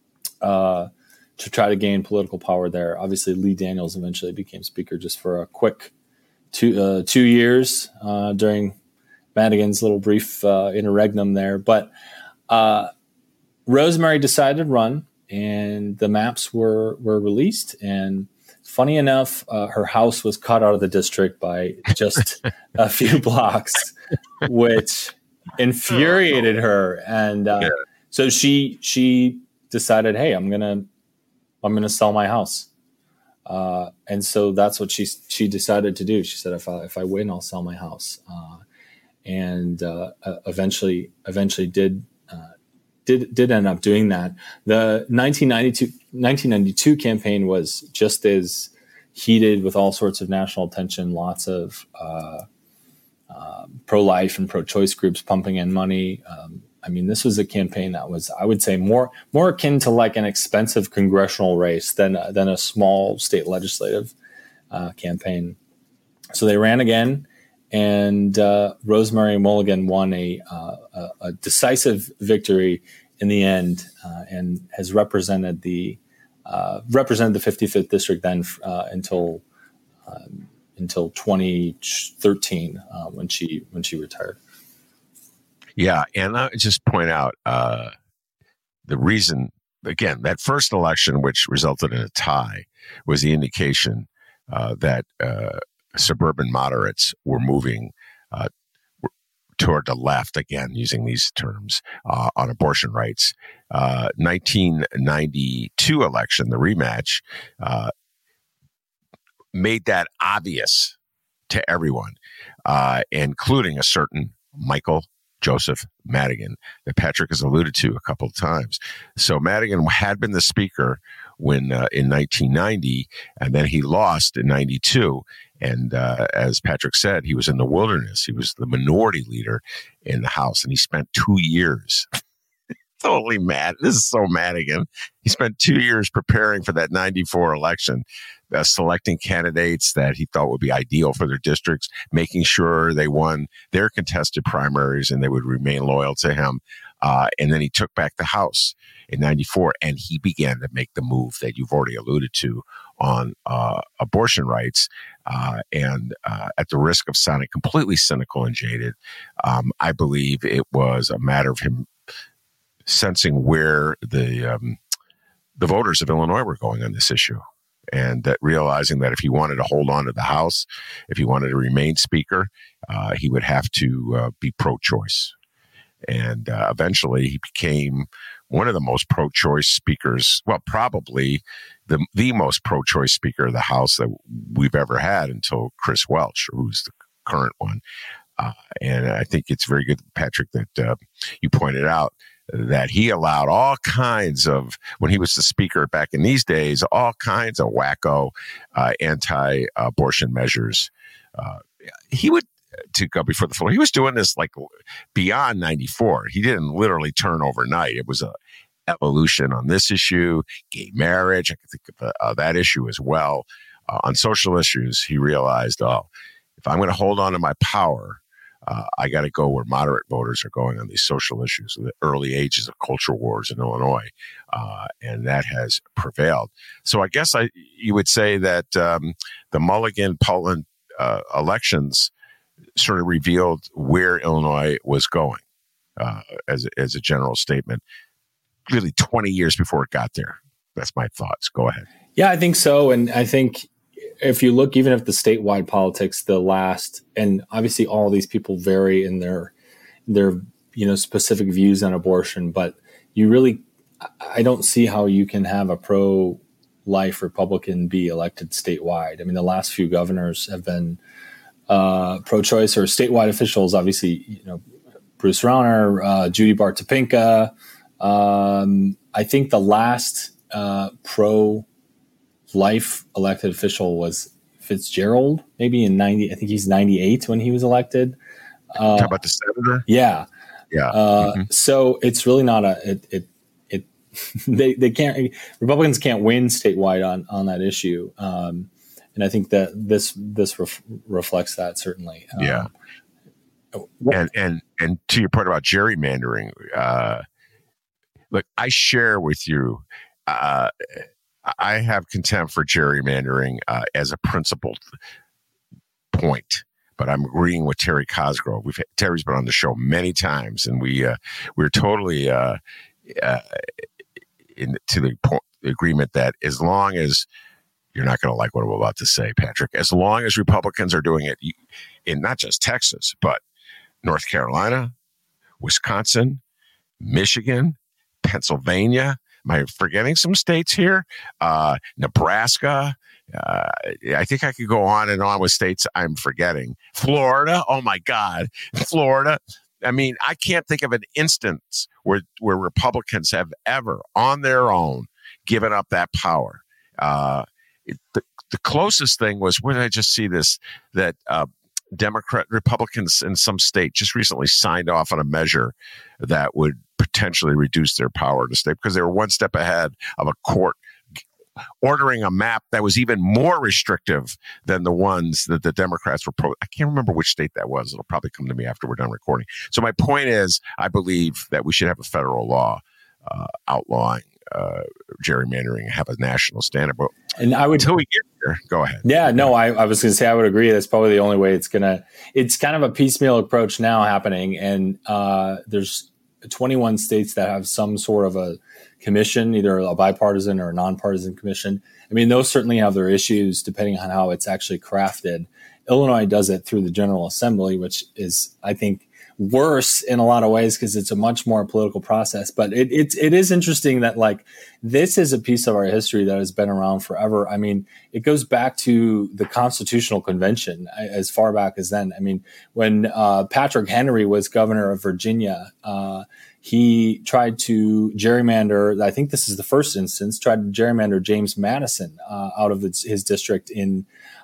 S4: uh, to try to gain political power there. Obviously, Lee Daniels eventually became speaker just for a quick two uh, two years uh, during Madigan's little brief uh, interregnum there. But uh, Rosemary decided to run, and the maps were were released. And funny enough, uh, her house was cut out of the district by just a few blocks, which infuriated her. And uh, yeah. so she she decided, hey, I'm gonna I'm going to sell my house. Uh, and so that's what she, she decided to do. She said, if I, if I win, I'll sell my house. Uh, and, uh, eventually, eventually did, uh, did, did end up doing that. The nineteen ninety-two campaign was just as heated, with all sorts of national attention, lots of, uh, uh, pro-life and pro-choice groups pumping in money. Um, I mean, this was a campaign that was, I would say, more more akin to like an expensive congressional race than uh, than a small state legislative uh, campaign. So they ran again, and uh, Rosemary Mulligan won a, uh, a, a decisive victory in the end, uh, and has represented the uh, represented the fifty-fifth district then uh, until um, until twenty thirteen uh, when she when she retired.
S3: Yeah, and I would just point out uh, the reason, again, that first election, which resulted in a tie, was the indication uh, that uh, suburban moderates were moving uh, to toward the left, again, using these terms, uh, on abortion rights. Uh, nineteen ninety-two election, the rematch, uh, made that obvious to everyone, uh, including a certain Michael Joseph Madigan that Patrick has alluded to a couple of times. So Madigan had been the speaker when uh, in nineteen ninety, and then he lost in ninety-two. And uh, as Patrick said, he was in the wilderness. He was the minority leader in the House, and he spent two years. Totally mad. This is so Madigan. He spent two years preparing for that ninety-four election, uh, selecting candidates that he thought would be ideal for their districts, making sure they won their contested primaries and they would remain loyal to him. Uh, and then he took back the House in ninety-four, and he began to make the move that you've already alluded to on uh, abortion rights. Uh, and uh, at the risk of sounding completely cynical and jaded, um, I believe it was a matter of him sensing where the um, the voters of Illinois were going on this issue, and that realizing that if he wanted to hold on to the House, if he wanted to remain Speaker, uh, he would have to uh, be pro-choice. And uh, eventually he became one of the most pro-choice speakers, well, probably the the most pro-choice Speaker of the House that we've ever had until Chris Welch, who's the current one. Uh, and I think it's very good, Patrick, that uh, you pointed out that he allowed all kinds of, when he was the speaker back in these days, all kinds of wacko uh, anti-abortion measures. Uh, he would, to go before the floor, he was doing this like beyond ninety-four. He didn't literally turn overnight. It was a evolution on this issue, gay marriage. I can think of uh, that issue as well. Uh, on social issues, he realized, oh, if I'm going to hold on to my power, Uh, I got to go where moderate voters are going on these social issues, the early ages of culture wars in Illinois, uh, and that has prevailed. So I guess I you would say that um, the Mulligan-Pullen uh, elections sort of revealed where Illinois was going uh, as, as a general statement, really twenty years before it got there. That's my thoughts. Go ahead.
S4: Yeah, I think so. And I think if you look even at the statewide politics, the last, and obviously all these people vary in their, their, you know, specific views on abortion, but you really, I don't see how you can have a pro-life Republican be elected statewide. I mean, the last few governors have been uh, pro-choice or statewide officials, obviously, you know, Bruce Rauner, uh, Judy Bart Topinka. Um, I think the last uh, pro life elected official was Fitzgerald, maybe in ninety. I think he's ninety-eight when he was elected.
S3: Uh, Talk about the senator.
S4: Yeah,
S3: yeah.
S4: Uh,
S3: mm-hmm.
S4: So it's really not a it. it, it they they can't Republicans can't win statewide on on that issue, um, and I think that this this ref, reflects that certainly. Um,
S3: yeah. And and and to your point about gerrymandering, uh, look, I share with you. Uh, I have contempt for gerrymandering uh, as a principled point, but I'm agreeing with Terry Cosgrove. We've Terry's been on the show many times, and we uh, we're totally uh, uh, in to the point, the agreement that as long as you're not going to like what I'm about to say, Patrick, as long as Republicans are doing it in not just Texas but North Carolina, Wisconsin, Michigan, Pennsylvania. Am I forgetting some states here? Uh, Nebraska. Uh, I think I could go on and on with states I'm forgetting. Florida. Oh, my God. Florida. I mean, I can't think of an instance where, where Republicans have ever, on their own, given up that power. Uh, it, the, the closest thing was, where did I just see this? That uh, Democrat Republicans in some state just recently signed off on a measure that would potentially reduce their power to state because they were one step ahead of a court ordering a map that was even more restrictive than the ones that the Democrats were pro. I can't remember which state that was. It'll probably come to me after we're done recording. So my point is, I believe that we should have a federal law uh, outlawing uh, gerrymandering and have a national standard. But
S4: and I would,
S3: until we get here, go ahead.
S4: Yeah, no, I, I was going to say I would agree. That's probably the only way it's going to. It's kind of a piecemeal approach now happening, and uh, there's twenty-one states that have some sort of a commission, either a bipartisan or a nonpartisan commission. I mean, those certainly have their issues depending on how it's actually crafted. Illinois does it through the General Assembly, which is, I think, worse in a lot of ways because it's a much more political process. But it, it it is interesting that like this is a piece of our history that has been around forever. I mean, it goes back to the Constitutional Convention as far back as then. I mean, when uh, Patrick Henry was governor of Virginia, uh, he tried to gerrymander. I think this is the first instance. Tried to gerrymander James Madison uh, out of his, his district in.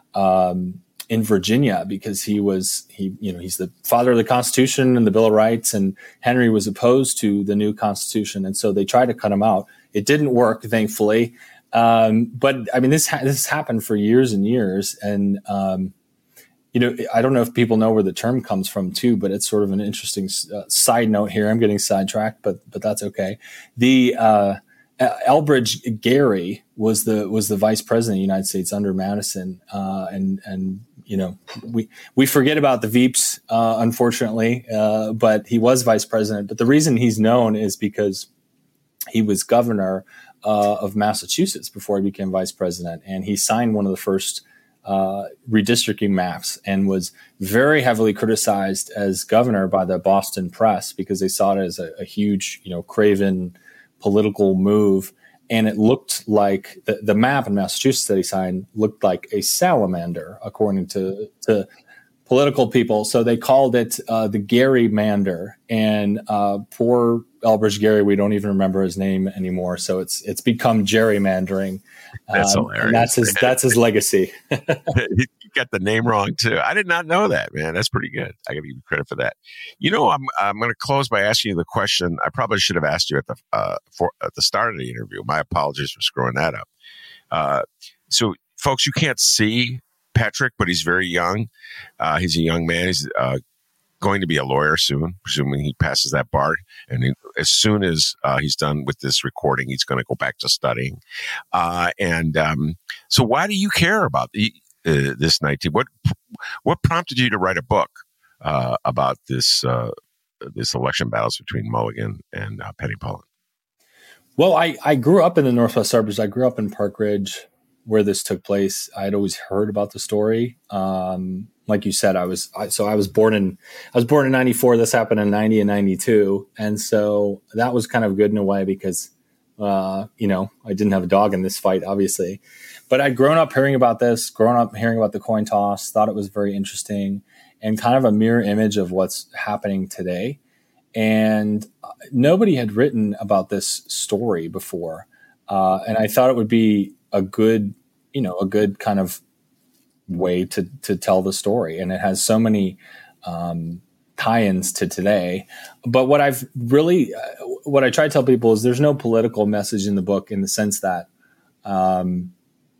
S4: Um, in Virginia because he was, he, you know, he's the father of the Constitution and the Bill of Rights, and Henry was opposed to the new Constitution. And so they tried to cut him out. It didn't work, thankfully. Um, but I mean, this, ha- this happened for years and years. And, um, you know, I don't know if people know where the term comes from too, but it's sort of an interesting uh, side note here. I'm getting sidetracked, but, but that's okay. The, uh, Elbridge Gerry was the was the vice president of the United States under Madison, uh, and and you know we we forget about the Veeps, uh, unfortunately, uh, but he was vice president. But the reason he's known is because he was governor uh, of Massachusetts before he became vice president, and he signed one of the first uh, redistricting maps, and was very heavily criticized as governor by the Boston press because they saw it as a, a huge, you know, craven political move. And it looked like the, the map in Massachusetts that he signed looked like a salamander, according to, to political people. So they called it uh, the Gerrymander. And uh, poor Elbridge Gerry, we don't even remember his name anymore. So it's it's become gerrymandering.
S3: That's
S4: um,
S3: hilarious.
S4: And that's his that's his legacy.
S3: You got the name wrong too. I did not know that, man. That's pretty good. I got to give you credit for that. You know, I'm I'm going to close by asking you the question I probably should have asked you at the uh, for at the start of the interview. My apologies for screwing that up. Uh, so, folks, you can't see Patrick, but he's very young. Uh, he's a young man. He's uh, going to be a lawyer soon, presuming he passes that bar. And he, as soon as uh, he's done with this recording, he's going to go back to studying. Uh, and um, so, why do you care about the, uh, this nineteen? What what prompted you to write a book uh, about this uh, this election battles between Mulligan and uh, Penny Pullen?
S4: Well, I, I grew up in the Northwest suburbs. I grew up in Park Ridge, where this took place. I'd always heard about the story. Um, like you said, I was I, so I was born in I was born in ninety-four. This happened in ninety and ninety-two, and so that was kind of good in a way because uh, you know I didn't have a dog in this fight, obviously. But I'd grown up hearing about this, grown up hearing about the coin toss, thought it was very interesting, and kind of a mirror image of what's happening today. And nobody had written about this story before, uh, and I thought it would be a good, you know, a good kind of way to to tell the story. And it has so many um, tie-ins to today. But what I've really, uh, what I try to tell people is there's no political message in the book in the sense that um,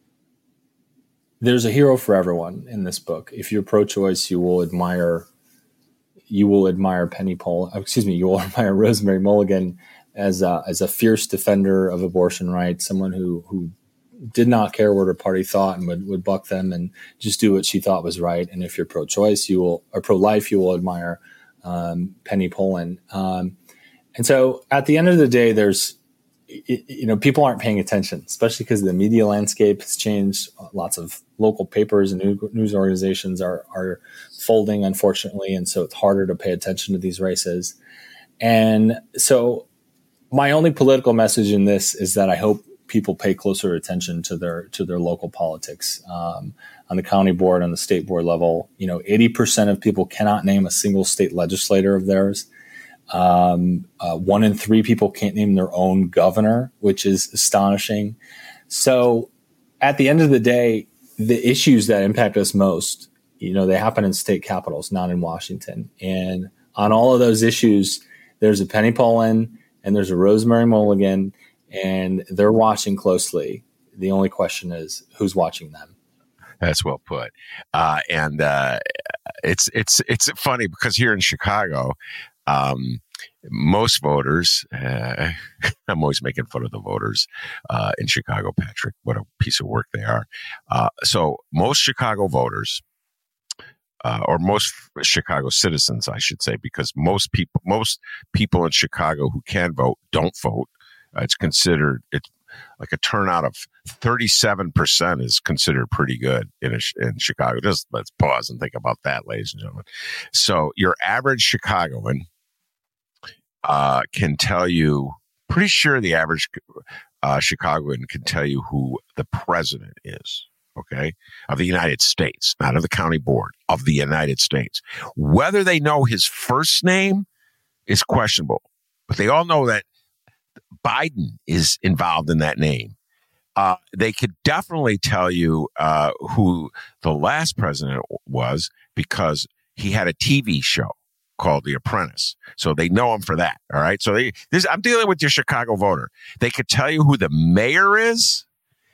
S4: there's a hero for everyone in this book. If you're pro-choice, you will admire, you will admire Penny Pullen, excuse me, you will admire Rosemary Mulligan as a, as a fierce defender of abortion rights, someone who, who, did not care what her party thought and would, would buck them and just do what she thought was right. And if you're pro-choice, you will, or pro-life, you will admire um, Penny Pullen. Um, and so at the end of the day, there's, you know, people aren't paying attention, especially because the media landscape has changed. Lots of local papers and news organizations are, are folding, unfortunately. And so it's harder to pay attention to these races. And so my only political message in this is that I hope people pay closer attention to their to their local politics um, on the county board, on the state board level. You know, eighty percent of people cannot name a single state legislator of theirs. Um, uh, one in three people can't name their own governor, which is astonishing. So at the end of the day, the issues that impact us most, you know, they happen in state capitals, not in Washington. And on all of those issues, there's a Penny Pullen and there's a Rosemary Mulligan, and they're watching closely. The only question is who's watching them.
S3: That's well put. Uh, and uh, it's it's it's funny because here in Chicago, um, most voters, uh, I'm always making fun of the voters uh, in Chicago, Patrick. What a piece of work they are. Uh, so most Chicago voters, uh, or most Chicago citizens, I should say, because most people, most people in Chicago who can vote don't vote. Uh, it's considered, it's like a turnout of thirty-seven percent is considered pretty good in a, in Chicago. Just let's pause and think about that, ladies and gentlemen. So your average Chicagoan uh, can tell you, pretty sure the average uh, Chicagoan can tell you who the president is, okay, of the United States, not of the county board, of the United States. Whether they know his first name is questionable, but they all know that Biden is involved in that name. Uh, they could definitely tell you uh, who the last president was because he had a T V show called The Apprentice. So they know him for that. All right. So they, this, I'm dealing with your Chicago voter. They could tell you who the mayor is,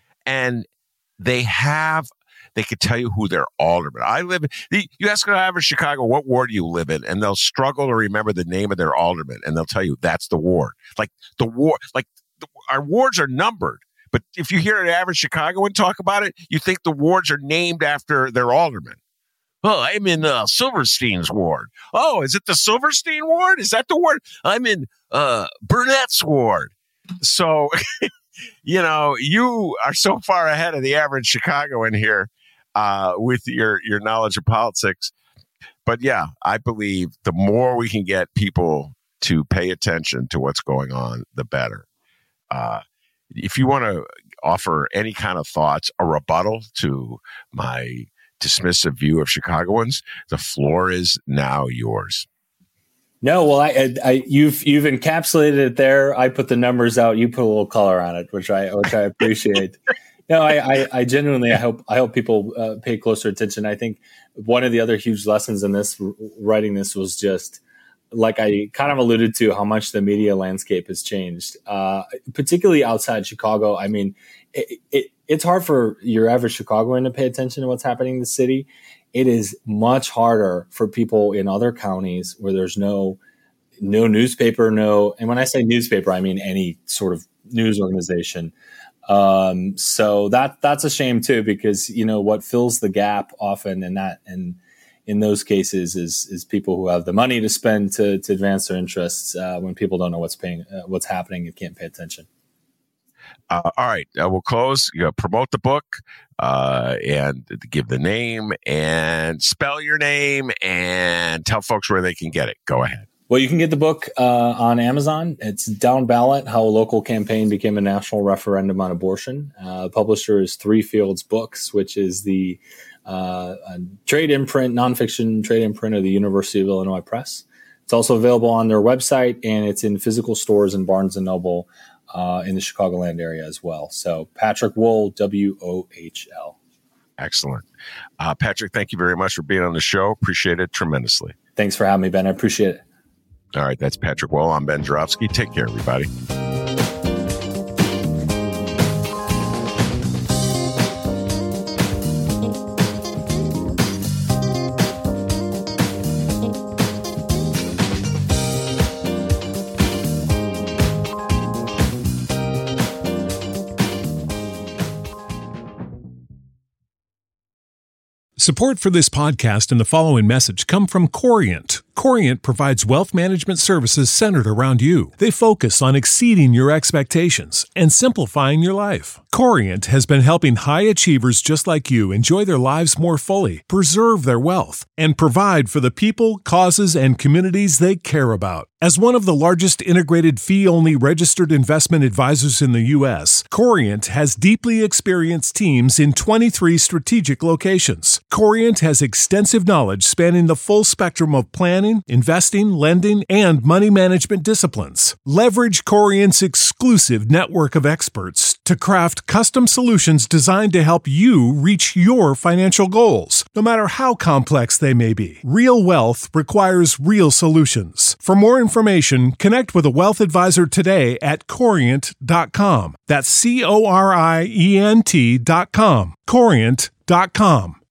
S3: and they have, they could tell you who their alderman. I live in, you ask an average Chicago, what ward do you live in? And they'll struggle to remember the name of their alderman. And they'll tell you that's the ward. Like the ward, like the, our wards are numbered. But if you hear an average Chicagoan talk about it, you think the wards are named after their alderman. Oh, I'm in uh, Silverstein's ward. Oh, is it the Silverstein ward? Is that the ward? I'm in uh, Burnett's ward. So, you know, you are so far ahead of the average Chicagoan here uh, with your, your knowledge of politics. But yeah, I believe the more we can get people to pay attention to what's going on, the better. Uh, if you want to offer any kind of thoughts, a rebuttal to my dismissive view of Chicagoans, the floor is now yours.
S4: No, well, I, I, you've you've encapsulated it there. I put the numbers out. You put a little color on it, which I which I appreciate. No, I, I, I genuinely I hope I hope people uh, pay closer attention. I think one of the other huge lessons in this writing this was just, like I kind of alluded to, how much the media landscape has changed, uh, particularly outside Chicago. I mean, it, it, it's hard for your average Chicagoan to pay attention to what's happening in the city. It is much harder for people in other counties where there's no no newspaper, no, and when I say newspaper, I mean any sort of news organization. Um, so that that's a shame too, because you know what fills the gap often in that and. in those cases is is people who have the money to spend to to advance their interests uh, when people don't know what's paying uh, what's happening and can't pay attention.
S3: Uh, all right, uh, we'll close. You know, promote the book uh, and give the name and spell your name and tell folks where they can get it. Go ahead.
S4: Well, you can get the book uh, on Amazon. It's Down Ballot: How a Local Campaign Became a National Referendum on Abortion. Uh, the publisher is Three Fields Books, which is the Uh, a trade imprint, nonfiction trade imprint of the University of Illinois Press. It's also available on their website, and it's in physical stores in Barnes and Noble uh, in the Chicagoland area as well. So Patrick Wohl, W O H L.
S3: Excellent. Uh, Patrick, thank you very much for being on the show. Appreciate it tremendously.
S4: Thanks for having me, Ben. I appreciate it.
S3: All right, that's Patrick Wohl. I'm Ben Joravsky. Take care, everybody.
S5: Support for this podcast and the following message come from Corient. Corient provides wealth management services centered around you. They focus on exceeding your expectations and simplifying your life. Corient has been helping high achievers just like you enjoy their lives more fully, preserve their wealth, and provide for the people, causes, and communities they care about. As one of the largest integrated fee-only registered investment advisors in the U S, Corient has deeply experienced teams in twenty-three strategic locations. Corient has extensive knowledge spanning the full spectrum of planning, investing, lending, and money management disciplines. Leverage Corient's exclusive network of experts to craft custom solutions designed to help you reach your financial goals, no matter how complex they may be. Real wealth requires real solutions. For more information, connect with a wealth advisor today at corient dot com. That's C O R I E N T dot com. corient dot com.